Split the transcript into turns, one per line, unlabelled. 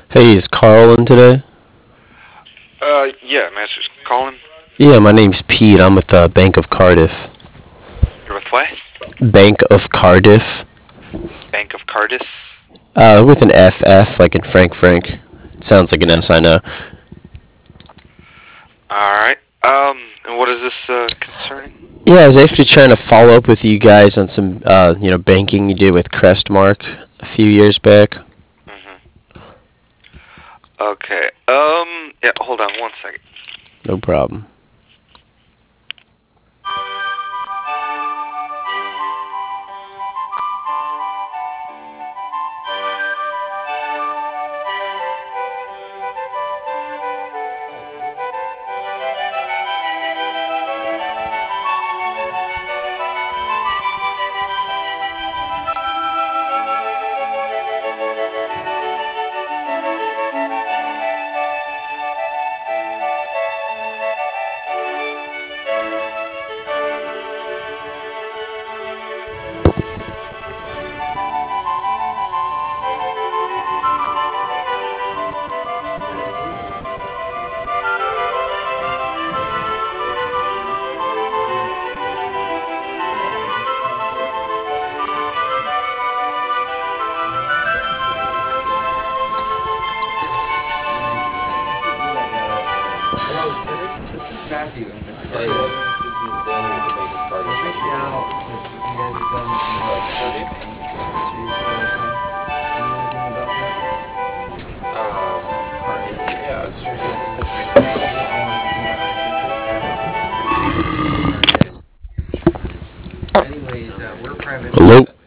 Hey, is Carl in today?
Yeah, Master's calling.
Yeah, my name's Pete. I'm with Bank of Cardiff.
You're with what?
Bank of Cardiff.
Bank of Cardis?
With an FF, like in Frank Frank. It sounds like an S, I know.
Alright. And what is this, concerning?
Yeah, I was actually trying to follow up with you guys on some, banking you did with Crestmark a few years back.
Mm-hmm. Okay, yeah, hold on one second.
No problem. Hello?